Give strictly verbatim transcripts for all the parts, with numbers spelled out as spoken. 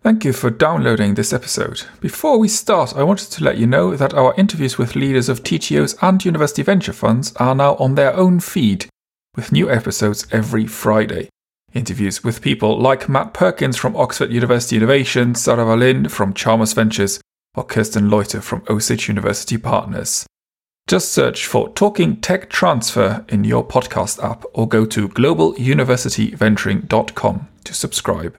Thank you for downloading this episode. Before we start, I wanted to let you know that our interviews with leaders of T G Os and university venture funds are now on their own feed, with new episodes every Friday. Interviews with people like Matt Perkins from Oxford University Innovation, Sarah Wallin from Chalmers Ventures, or Kirsten Leuter from Osage University Partners. Just search for Talking Tech Transfer in your podcast app or go to global university venturing dot com to subscribe.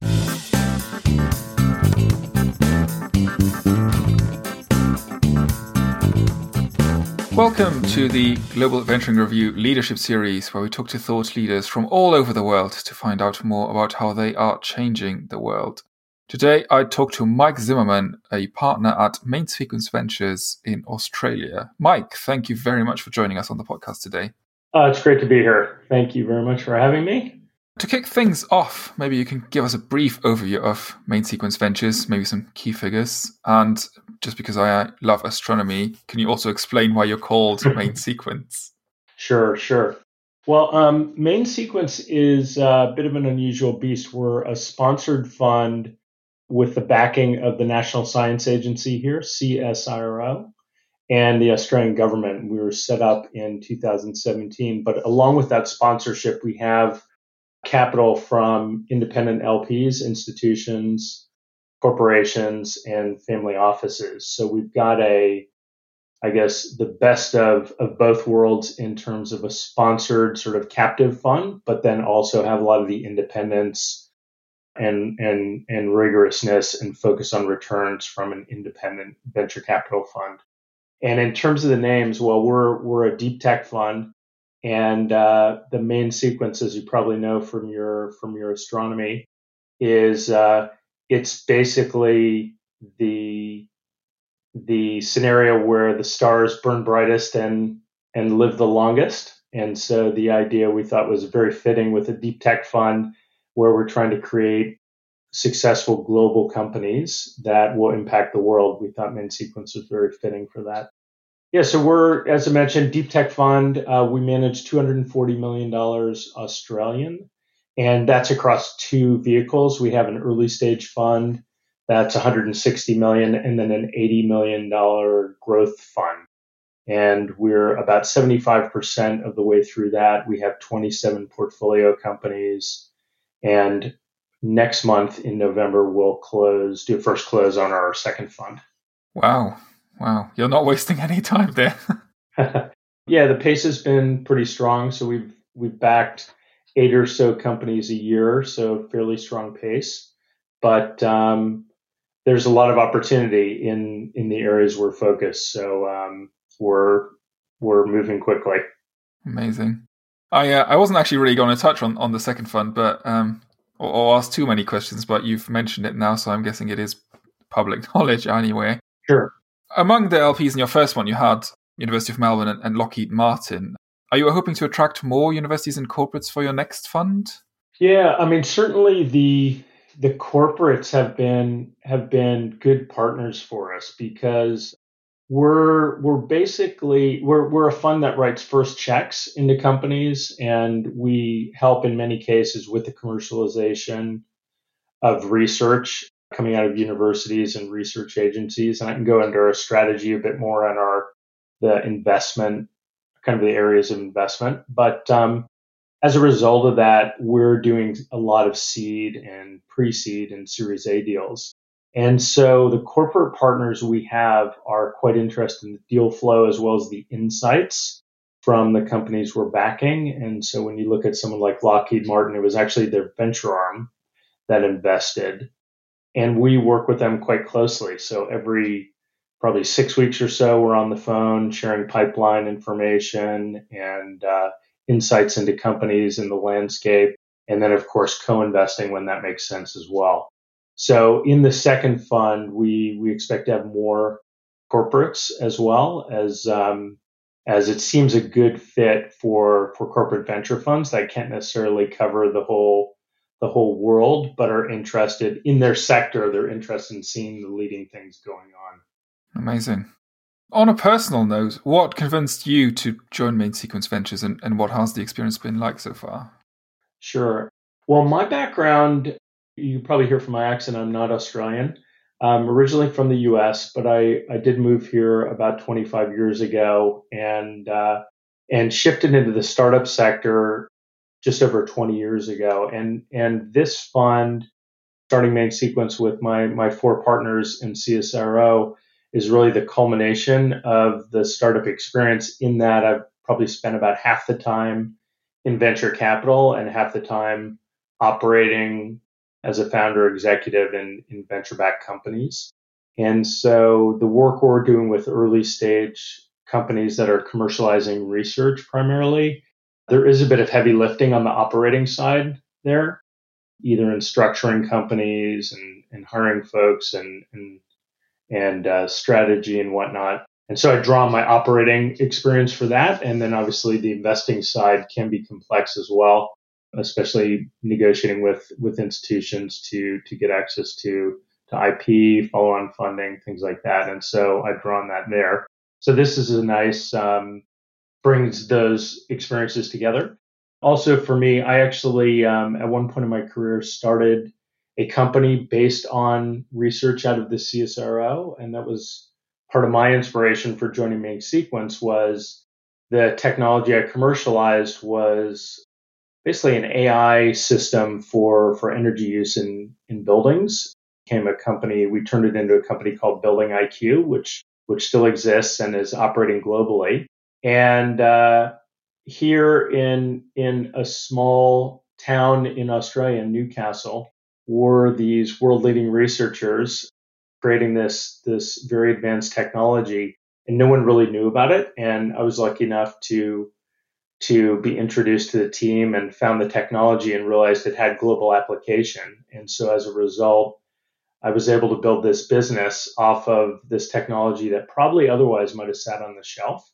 Welcome to the Global Venturing Review Leadership Series, where we talk to thought leaders from all over the world to find out more about how they are changing the world. Today, I talk to Mike Zimmerman, a partner at Main Sequence Ventures in Australia. Mike, thank you very much for joining us on the podcast today. Uh, it's great to be here. Thank you very much for having me. To kick things off, maybe you can give us a brief overview of Main Sequence Ventures, maybe some key figures. And just because I love astronomy, can you also explain why you're called Main Sequence? Sure, sure. Well, um, Main Sequence is a bit of an unusual beast. We're a sponsored fund with the backing of the National Science Agency here, C S I R O, and the Australian government. We were set up in two thousand seventeen. But along with that sponsorship, we have capital from independent L Ps, institutions, corporations, and family offices. So we've got a, I guess, the best of, of both worlds in terms of a sponsored sort of captive fund, but then also have a lot of the independence and, and, and rigorousness and focus on returns from an independent venture capital fund. And in terms of the names, well, we're, we're a deep tech fund. And uh, the Main Sequence, as you probably know from your from your astronomy, is uh, it's basically the the scenario where the stars burn brightest and and live the longest. And so the idea we thought was very fitting with a deep tech fund where we're trying to create successful global companies that will impact the world. We thought Main Sequence was very fitting for that. Yeah, so we're, as I mentioned, deep tech fund. Uh, we manage two hundred forty million dollars Australian, and that's across two vehicles. We have an early stage fund that's one hundred sixty million dollars and then an eighty million dollars growth fund. And we're about seventy-five percent of the way through that. We have twenty-seven portfolio companies, and next month in November, we'll close, do a first close on our second fund. Wow. Wow, you're not wasting any time there. Yeah, the pace has been pretty strong. So we've we've backed eight or so companies a year, so fairly strong pace. But um, there's a lot of opportunity in in the areas we're focused. So um, we're we're moving quickly. Amazing. I uh, I wasn't actually really going to touch on, on the second fund, but um, or, or ask too many questions. But you've mentioned it now, so I'm guessing it is public knowledge anyway. Sure. Among the L Ps in your first one, you had University of Melbourne and, and Lockheed Martin. Are you hoping to attract more universities and corporates for your next fund? Yeah, I mean, certainly the the corporates have been have been good partners for us because we're we're basically we're we're a fund that writes first checks into companies, and we help in many cases with the commercialization of research coming out of universities and research agencies. And I can go into our strategy a bit more on our the investment, kind of the areas of investment. But um, as a result of that, we're doing a lot of seed and pre-seed and Series A deals. And so the corporate partners we have are quite interested in the deal flow as well as the insights from the companies we're backing. And so when you look at someone like Lockheed Martin, it was actually their venture arm that invested. And we work with them quite closely. So every probably six weeks or so, we're on the phone sharing pipeline information and uh, insights into companies in the landscape. And then, of course, co-investing when that makes sense as well. So in the second fund, we we expect to have more corporates as well as um, as it seems a good fit for for corporate venture funds that can't necessarily cover the whole the whole world, but are interested in their sector. They're interested in seeing the leading things going on. Amazing. On a personal note, what convinced you to join Main Sequence Ventures, and, and what has the experience been like so far? Sure. Well, my background You probably hear from my accent, I'm not Australian. I'm originally from the U S, but I, I did move here about twenty-five years ago and uh, and shifted into the startup sector just over twenty years ago. And and this fund, starting Main Sequence with my my four partners in C S R O, is really the culmination of the startup experience. In that, I've probably spent about half the time in venture capital and half the time operating as a founder executive in, in venture-backed companies. And so the work we're doing with early stage companies that are commercializing research primarily, there is a bit of heavy lifting on the operating side there, either in structuring companies and, and hiring folks and, and, and uh, strategy and whatnot. And so I draw on my operating experience for that. And then obviously the investing side can be complex as well, especially negotiating with, with institutions to, to get access to, to I P, follow-on funding, things like that. And so I draw on that there. So this is a nice, um, brings those experiences together. Also for me, I actually, um, at one point in my career, started a company based on research out of the C S R O. And that was part of my inspiration for joining Main Sequence. Was the technology I commercialized was basically an A I system for, for energy use in, in buildings. It became a company, we turned it into a company called Building I Q, which, which still exists and is operating globally. And uh, here in, in a small town in Australia, Newcastle, were these world-leading researchers creating this, this very advanced technology, and no one really knew about it. And I was lucky enough to to be introduced to the team and found the technology and realized it had global application. And so as a result, I was able to build this business off of this technology that probably otherwise might have sat on the shelf.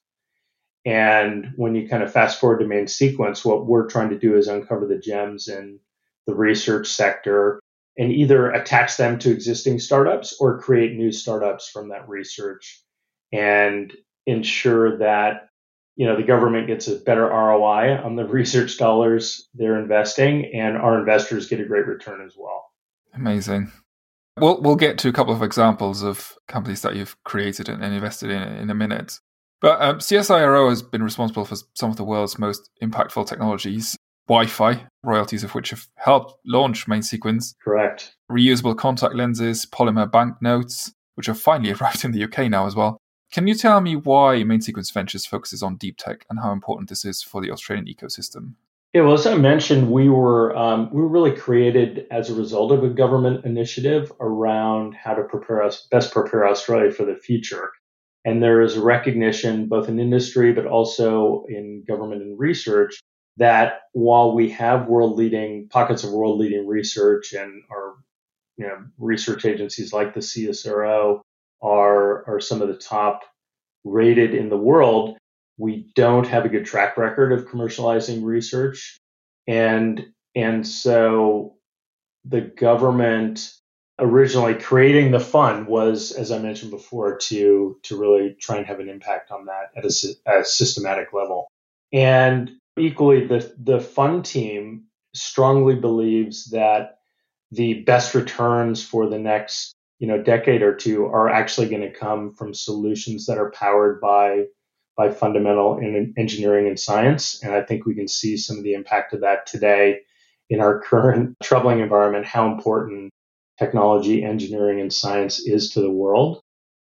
And when you kind of fast forward to Main Sequence, what we're trying to do is uncover the gems in the research sector and either attach them to existing startups or create new startups from that research and ensure that, you know, the government gets a better R O I on the research dollars they're investing, and our investors get a great return as well. Amazing. We'll we'll get to a couple of examples of companies that you've created and invested in in a minute. But um, C S I R O has been responsible for some of the world's most impactful technologies. Wi-Fi, royalties of which have helped launch Main Sequence. Correct. Reusable contact lenses, polymer banknotes, which have finally arrived in the U K now as well. Can you tell me why Main Sequence Ventures focuses on deep tech and how important this is for the Australian ecosystem? Yeah, well, as I mentioned, we were um, we were really created as a result of a government initiative around how to prepare us best prepare Australia for the future. And there is a recognition, both in industry but also in government and research, that while we have world-leading pockets of world-leading research and our, you know, research agencies like the C S R O are are some of the top rated in the world, we don't have a good track record of commercializing research. And and so the government originally creating the fund was, as I mentioned before, to to really try and have an impact on that at a, a systematic level. And equally, the the fund team strongly believes that the best returns for the next, you know, decade or two are actually going to come from solutions that are powered by by fundamental in engineering and science. And I think we can see some of the impact of that today in our current troubling environment, how important technology, engineering, and science is to the world.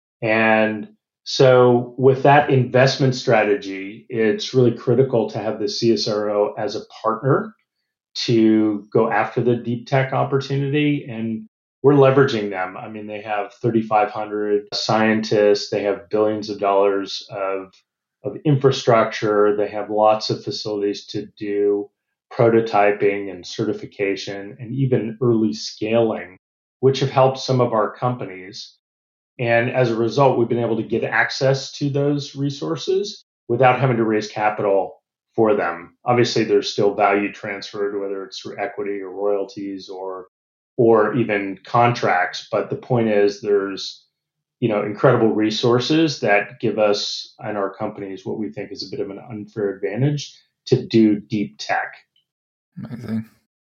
And so with that investment strategy, it's really critical to have the C S R O as a partner to go after the deep tech opportunity. And we're leveraging them. I mean, they have thirty-five hundred scientists. They have billions of dollars of, of infrastructure. They have lots of facilities to do prototyping and certification and even early scaling, which have helped some of our companies. And as a result, we've been able to get access to those resources without having to raise capital for them. Obviously, there's still value transferred, whether it's through equity or royalties or or even contracts. But the point is there's, you know, incredible resources that give us and our companies what we think is a bit of an unfair advantage to do deep tech. Amazing.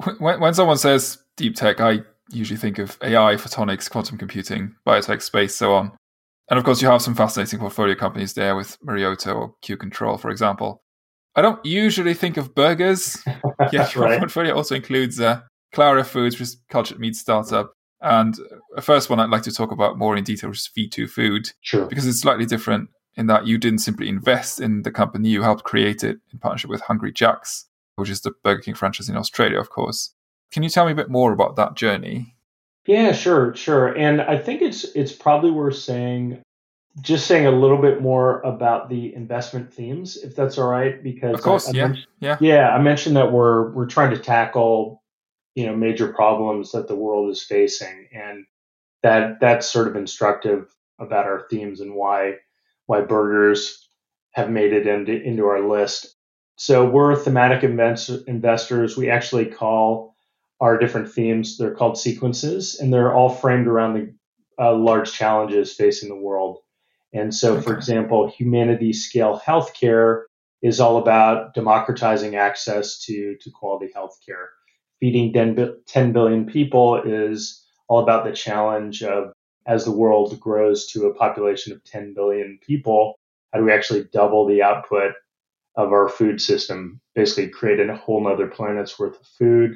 when, when someone says deep tech, I usually think of A I, photonics, quantum computing, biotech, space, so on. And of course, you have some fascinating portfolio companies there with Mariota or Q Control, for example. I don't usually think of burgers. Yeah, your right. portfolio also includes uh, Clara Foods, which is a cultured meat startup. And the first one I'd like to talk about more in detail, which is V two Food. Sure. Because it's slightly different in that you didn't simply invest in the company, you helped create it in partnership with Hungry Jack's, which is the Burger King franchise in Australia, of course. Can you tell me a bit more about that journey? Yeah, sure, sure. And I think it's it's probably worth saying, just saying a little bit more about the investment themes, if that's all right, because Of course, I, I yeah, mentioned, yeah. yeah, I mentioned that we're we're trying to tackle, you know, major problems that the world is facing, and that that's sort of instructive about our themes and why why burgers have made it into into our list. So we're thematic invest, investors. We actually call our different themes, they're called sequences, and they're all framed around the uh, large challenges facing the world. And so, for Okay. example, humanity scale healthcare is all about democratizing access to, to quality healthcare. Feeding ten billion people is all about the challenge of, as the world grows to a population of ten billion people, how do we actually double the output of our food system, basically create a whole nother planet's worth of food.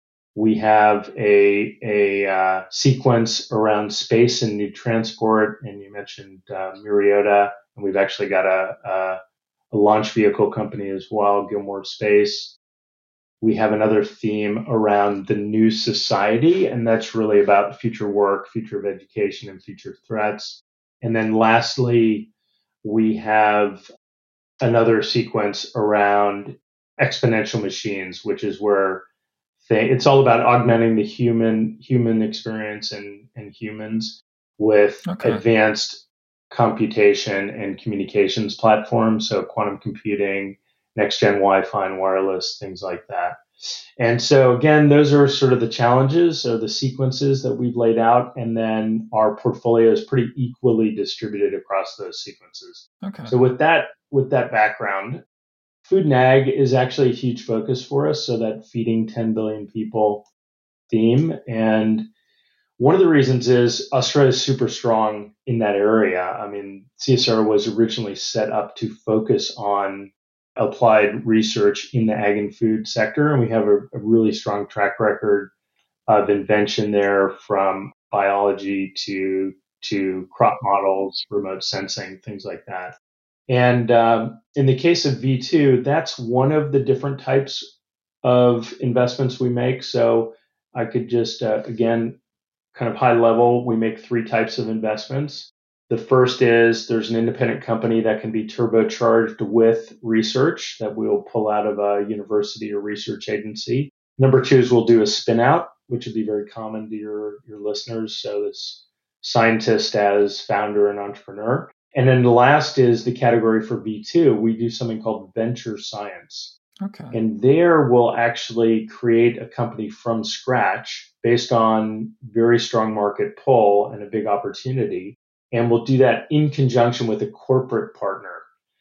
We have a, a uh, sequence around space and new transport, and you mentioned uh, Mariota, and we've actually got a, a, a launch vehicle company as well, Gilmore Space. We have another theme around the new society, and that's really about future work, future of education, and future threats. And then lastly, we have another sequence around exponential machines, which is where they, it's all about augmenting the human human experience and, and humans with Okay. advanced computation and communications platforms, so quantum computing, next-gen Wi-Fi and wireless, things like that. And so again, those are sort of the challenges or the sequences that we've laid out, and then our portfolio is pretty equally distributed across those sequences. Okay. So with that with that background, Food and Ag is actually a huge focus for us, so that feeding ten billion people theme. And one of the reasons is Australia is super strong in that area. I mean, C S R was originally set up to focus on applied research in the ag and food sector, and we have a, a really strong track record of invention there, from biology to to crop models, remote sensing, things like that. And um, in the case of V two, that's one of the different types of investments we make. So I could just, uh, again, kind of high level, we make three types of investments. The first is there's an independent company that can be turbocharged with research that we'll pull out of a university or research agency. Number two is we'll do a spin out, which would be very common to your, your listeners. So this scientist as founder and entrepreneur. And then the last is the category for V two. We do something called venture science. Okay. And there we'll actually create a company from scratch based on very strong market pull and a big opportunity. And we'll do that in conjunction with a corporate partner.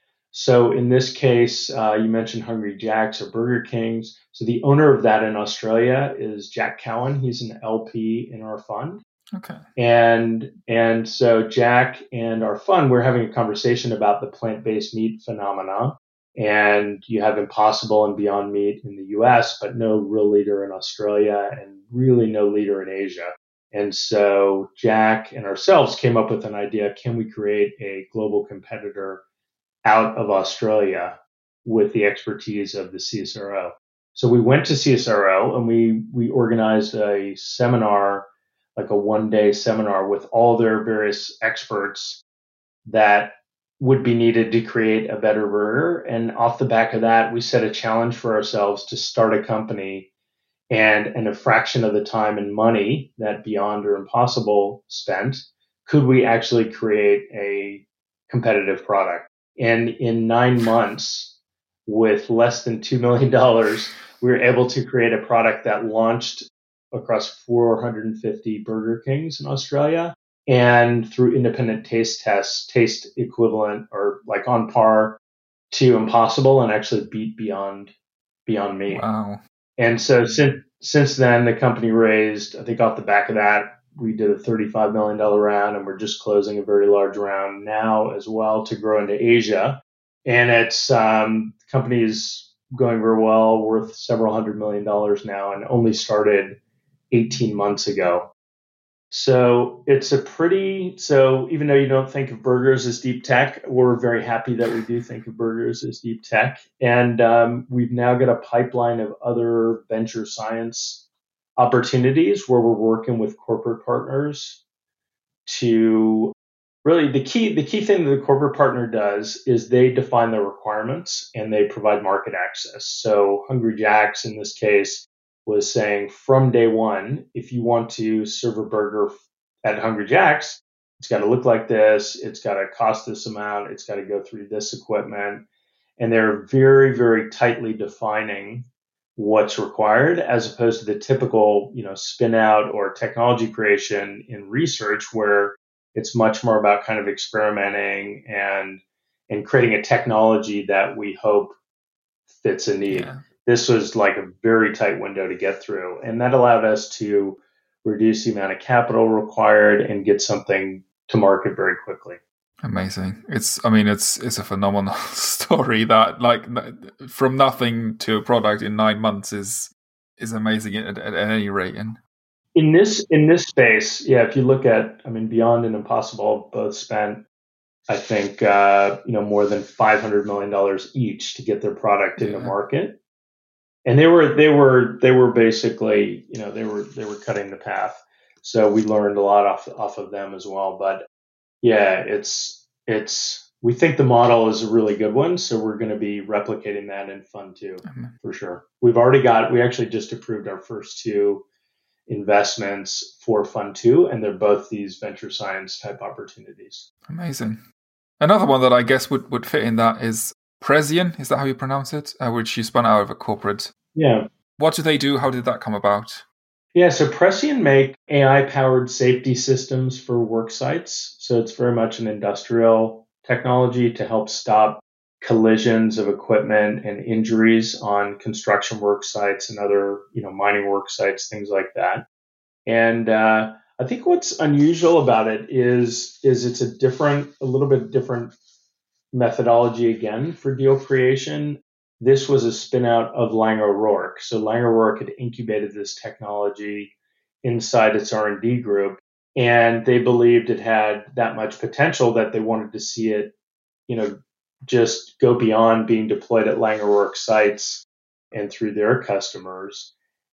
So in this case, uh, you mentioned Hungry Jack's or Burger King's. So the owner of that in Australia is Jack Cowan. He's an L P in our fund. Okay. And and so Jack and our fund, we're having a conversation about the plant-based meat phenomena. And you have Impossible and Beyond Meat in the U S, but no real leader in Australia and really no leader in Asia. And so Jack and ourselves came up with an idea. Can we create a global competitor out of Australia with the expertise of the C S R O? So we went to C S R O and we we organized a seminar, like a one-day seminar with all their various experts that would be needed to create a better burger. And off the back of that, we set a challenge for ourselves to start a company, and in a fraction of the time and money that Beyond or Impossible spent, could we actually create a competitive product? And in nine months, with less than two million dollars, we were able to create a product that launched across four hundred fifty Burger Kings in Australia, and through independent taste tests, taste equivalent or like on par to Impossible, and actually beat Beyond Beyond Meat. Wow. And so since since then, the company raised, I think off the back of that, we did a thirty-five million dollars round, and we're just closing a very large round now as well to grow into Asia. And it's um, the company is going very well, worth several hundred million dollars now, and only started eighteen months ago. So it's a pretty, so even though you don't think of burgers as deep tech, we're very happy that we do think of burgers as deep tech. And um, we've now got a pipeline of other venture science opportunities where we're working with corporate partners to really the key, the key thing that the corporate partner does is they define their requirements and they provide market access. So Hungry Jack's in this case was saying from day one, if you want to serve a burger at Hungry Jack's, it's got to look like this, it's got to cost this amount, it's got to go through this equipment. And they're very, very tightly defining what's required as opposed to the typical, you know, spin out or technology creation in research where it's much more about kind of experimenting and and creating a technology that we hope fits a need. Yeah. This was like a very tight window to get through. And that allowed us to reduce the amount of capital required and get something to market very quickly. Amazing. It's, I mean, it's it's a phenomenal story that like from nothing to a product in nine months is is amazing at, at, at any rate. And in this in this space, yeah, if you look at, I mean, Beyond and Impossible both spent, I think, uh, you know, more than five hundred million dollars each to get their product into yeah. market. And they were they were they were basically, you know, they were they were cutting the path. So we learned a lot off off of them as well. But yeah, it's it's we think the model is a really good one. So we're going to be replicating that in Fund Two mm-hmm. for sure. We've already got we actually just approved our first two investments for Fund Two, and they're both these venture science type opportunities. Amazing. Another one that I guess would, would fit in that is Prescient. Is that how you pronounce it? Uh, which you spun out of a corporate. Yeah. What do they do? How did that come about? Yeah, so Prescient make A I-powered safety systems for work sites. So it's very much an industrial technology to help stop collisions of equipment and injuries on construction work sites and other, you know, mining work sites, things like that. And uh, I think what's unusual about it is is it's a different, a little bit different methodology again for deal creation. This was a spin out of Langer O'Rourke. So Langer O'Rourke had incubated this technology inside its R and D group, and they believed it had that much potential that they wanted to see it, you know, just go beyond being deployed at Langer O'Rourke sites and through their customers.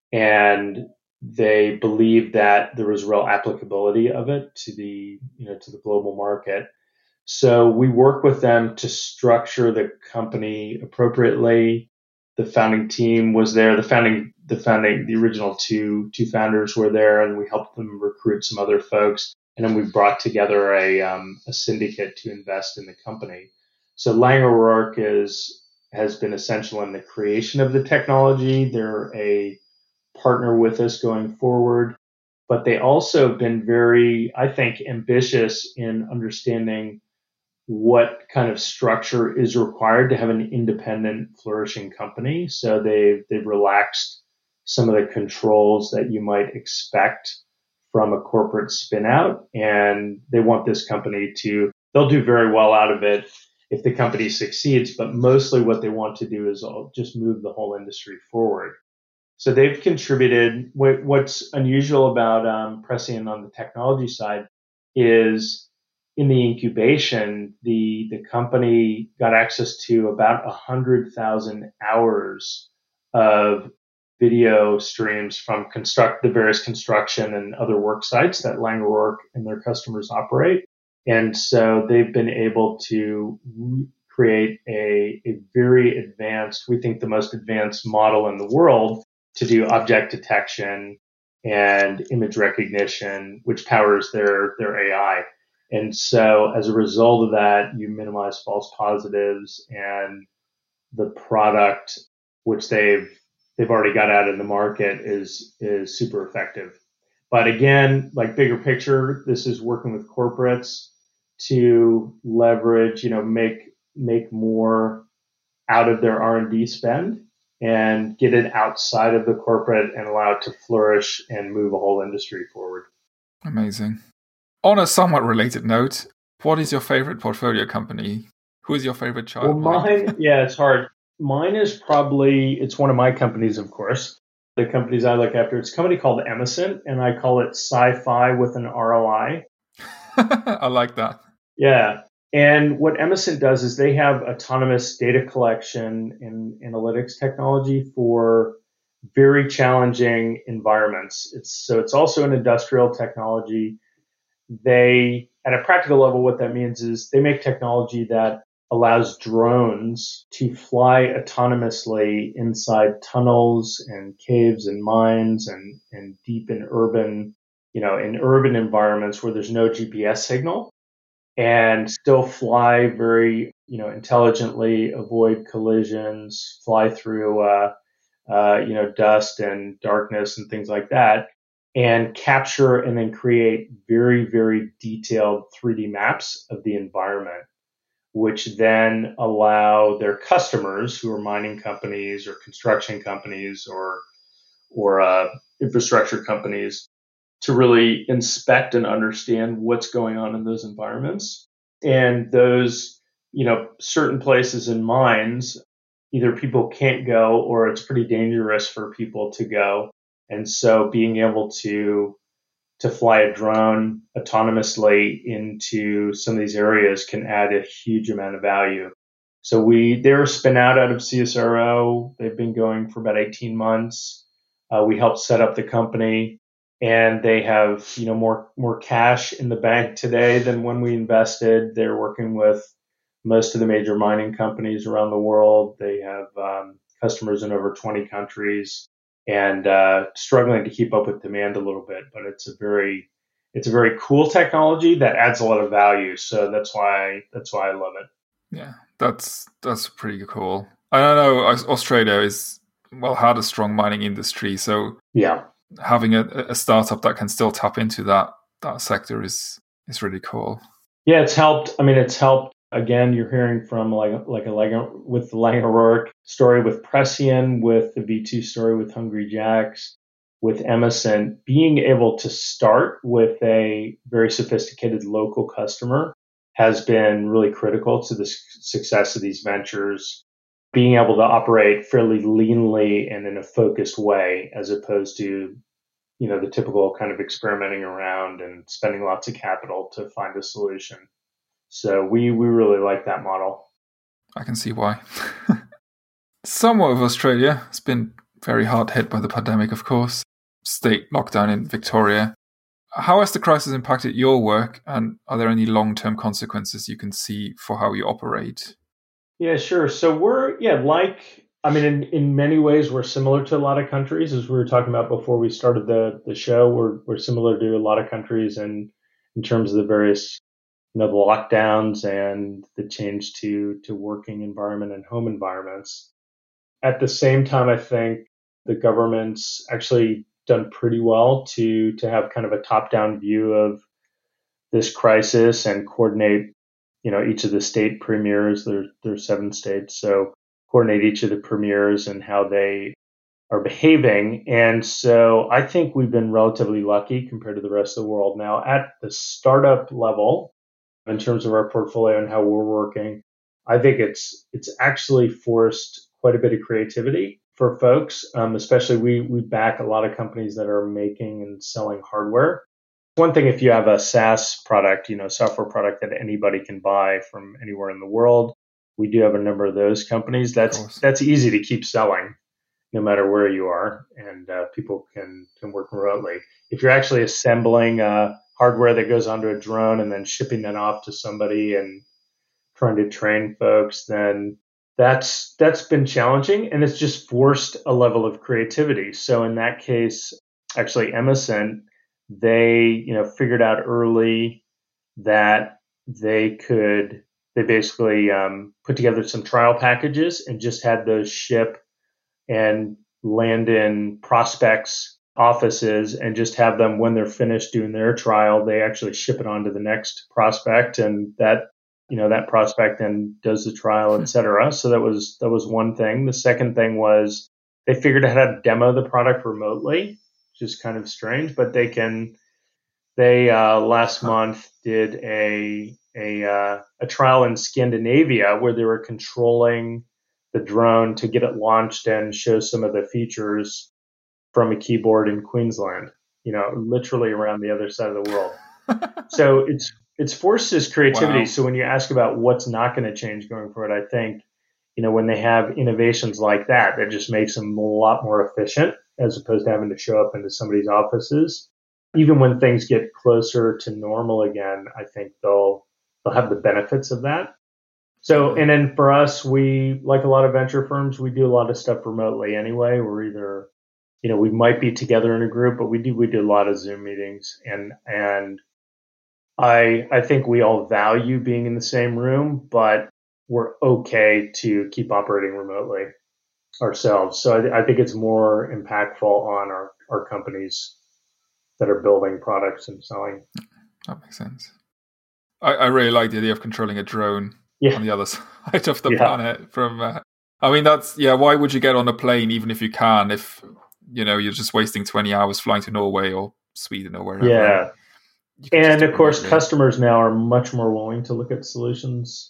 And they believed that there was real applicability of it to the, you know, to the global market. So we work with them to structure the company appropriately. The founding team was there. The founding, the founding, the original two two founders were there, and we helped them recruit some other folks. And then we brought together a um, a syndicate to invest in the company. So Langer O'Rourke is has been essential in the creation of the technology. They're a partner with us going forward, but they also have been very, I think, ambitious in understanding what kind of structure is required to have an independent, flourishing company. So they've, they've relaxed some of the controls that you might expect from a corporate spin out. And they want this company to, they'll do very well out of it if the company succeeds, but mostly what they want to do is just move the whole industry forward. So they've contributed. What's unusual about um, Prescient on the technology side is in the incubation, the, the company got access to about one hundred thousand hours of video streams from construct the various construction and other work sites that Langer O'Rourke and their customers operate. And so they've been able to create a, a very advanced, we think the most advanced model in the world to do object detection and image recognition, which powers their, their A I. And so as a result of that, you minimize false positives, and the product, which they've they've already got out in the market, is is super effective. But again, like bigger picture, this is working with corporates to leverage, you know, make make more out of their R and D spend and get it outside of the corporate and allow it to flourish and move a whole industry forward. Amazing. On a somewhat related note, what is your favorite portfolio company? Who is your favorite child? Well, mine, yeah, it's hard. Mine is probably, it's one of my companies, of course. The companies I look after, it's a company called Emesent, and I call it sci-fi with an R O I. I like that. Yeah. And what Emesent does is they have autonomous data collection and analytics technology for very challenging environments. It's, so it's also an industrial technology. They, at a practical level, what that means is they make technology that allows drones to fly autonomously inside tunnels and caves and mines and, and deep in urban, you know, in urban environments where there's no G P S signal, and still fly very, you know, intelligently, avoid collisions, fly through, uh, uh, you know, dust and darkness and things like that, and capture and then create very, very detailed three D maps of the environment, which then allow their customers, who are mining companies or construction companies or or uh, infrastructure companies, to really inspect and understand what's going on in those environments. And those, you know, certain places in mines, either people can't go or it's pretty dangerous for people to go. And so being able to to fly a drone autonomously into some of these areas can add a huge amount of value. So we they were spin out out of C S R O. They've been going for about eighteen months. Uh, we helped set up the company, and they have, you know, more more cash in the bank today than when we invested. They're working with most of the major mining companies around the world. They have um, customers in over twenty countries, and uh, struggling to keep up with demand a little bit. But it's a very it's a very cool technology that adds a lot of value. So that's why that's why I love it. Yeah, that's that's pretty cool. I don't know. Australia is well had a strong mining industry, so yeah, having a, a startup that can still tap into that that sector is is really cool. Yeah, it's helped. I mean, it's helped. Again, you're hearing from like like a Lang- with the Lang O'Rourke story with Prescient, with the V two story with Hungry Jacks, with Emesent, being able to start with a very sophisticated local customer has been really critical to the success of these ventures. Being able to operate fairly leanly and in a focused way, as opposed to, you know, the typical kind of experimenting around and spending lots of capital to find a solution. So we, we really like that model. I can see why. Somewhat of Australia has been very hard hit by the pandemic, of course. State lockdown in Victoria. How has the crisis impacted your work, and are there any long-term consequences you can see for how you operate? Yeah, sure. So we're, yeah, like, I mean, in, in many ways, we're similar to a lot of countries, as we were talking about before we started the, the show. We're, we're similar to a lot of countries in, in terms of the various, you know, the lockdowns and the change to, to working environment and home environments. At the same time, I think the government's actually done pretty well to, to have kind of a top-down view of this crisis and coordinate, you know, each of the state premiers. There, there's seven states, so coordinate each of the premiers and how they are behaving. And so I think we've been relatively lucky compared to the rest of the world. Now, at the startup level, in terms of our portfolio and how we're working, I think it's it's actually forced quite a bit of creativity for folks, um, especially we we back a lot of companies that are making and selling hardware. One thing, if you have a SaaS product, you know, software product that anybody can buy from anywhere in the world, we do have a number of those companies. That's that's easy to keep selling, no matter where you are, and uh, people can can work remotely. If you're actually assembling uh, hardware that goes onto a drone and then shipping that off to somebody and trying to train folks, then that's that's been challenging, and it's just forced a level of creativity. So in that case, actually, Emesent, they, you know, figured out early that they could they basically um, put together some trial packages and just had those ship and land in prospects' offices and just have them, when they're finished doing their trial, they actually ship it on to the next prospect. And that you know, that prospect and does the trial, et cetera. So that was that was one thing. The second thing was they figured out how to demo the product remotely, which is kind of strange, but they can. They uh, last month did a a uh, a trial in Scandinavia where they were controlling the drone to get it launched and show some of the features from a keyboard in Queensland. You know, literally around the other side of the world. So it's it's forced this creativity. Wow. So when you ask about what's not going to change going forward, I think, you know, when they have innovations like that, that just makes them a lot more efficient as opposed to having to show up into somebody's offices. Even when things get closer to normal again, I think they'll they'll have the benefits of that. So, and then for us, we, like a lot of venture firms, we do a lot of stuff remotely anyway. We're either, you know, we might be together in a group, but we do we do a lot of Zoom meetings, and and I I think we all value being in the same room, but we're okay to keep operating remotely ourselves. So I, I think it's more impactful on our, our companies that are building products and selling. That makes sense. I, I really like the idea of controlling a drone yeah. on the other side of the yeah. planet. From, uh, I mean, that's yeah. Why would you get on a plane even if you can? If you know you're just wasting twenty hours flying to Norway or Sweden or wherever. Yeah, and of course, remotely. Customers now are much more willing to look at solutions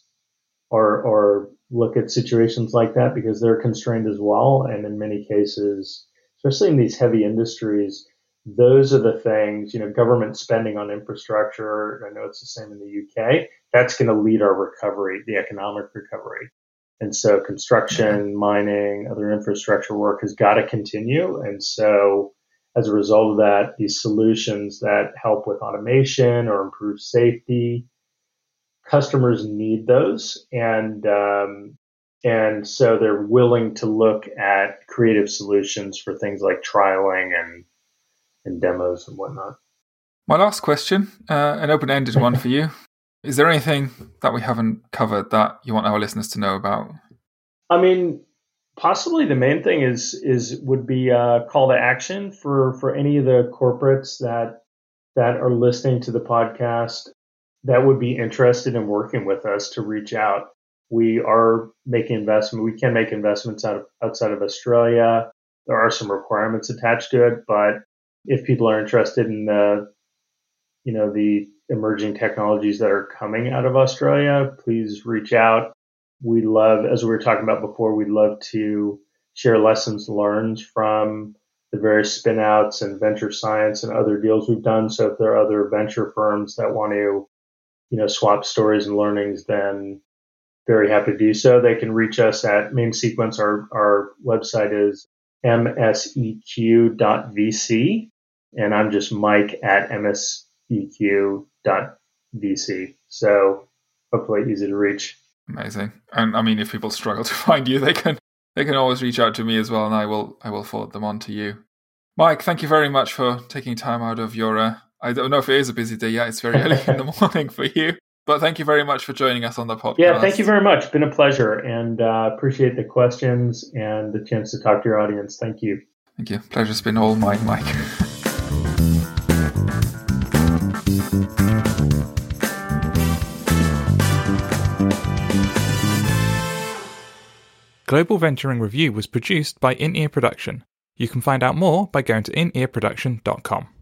or or look at situations like that because they're constrained as well. And in many cases, especially in these heavy industries, those are the things, you know, government spending on infrastructure. I know it's the same in the U K. That's going to lead our recovery, the economic recovery. And so construction, mm-hmm. mining, other infrastructure work has got to continue. And so as a result of that, these solutions that help with automation or improve safety, customers need those. And, um, and so they're willing to look at creative solutions for things like trialing and and demos and whatnot. My last question, uh, an open-ended one for you. Is there anything that we haven't covered that you want our listeners to know about? I mean, possibly the main thing is is would be a call to action for, for any of the corporates that that are listening to the podcast that would be interested in working with us to reach out. We are making investment. We can make investments out of, outside of Australia. There are some requirements attached to it, but if people are interested in the, you know, the emerging technologies that are coming out of Australia, please reach out. We love, as we were talking about before, we'd love to share lessons learned from the various spin outs and venture science and other deals we've done. So if there are other venture firms that want to, you know, swap stories and learnings, then very happy to do so. They can reach us at Main Sequence. Our, our website is m s e q dot v c. And I'm just Mike at m s e q dot v c. So hopefully easy to reach. Amazing. And I mean, if people struggle to find you, they can they can always reach out to me as well, and I will I will forward them on to you. Mike, thank you very much for taking time out of your, uh, I don't know if it is a busy day yet, it's very early in the morning for you. But thank you very much for joining us on the podcast. Yeah, thank you very much. It's been a pleasure, and uh, appreciate the questions and the chance to talk to your audience. Thank you. Thank you. Pleasure's been all mine, Mike. Global Venturing Review was produced by In-Ear Production. You can find out more by going to in ear production dot com.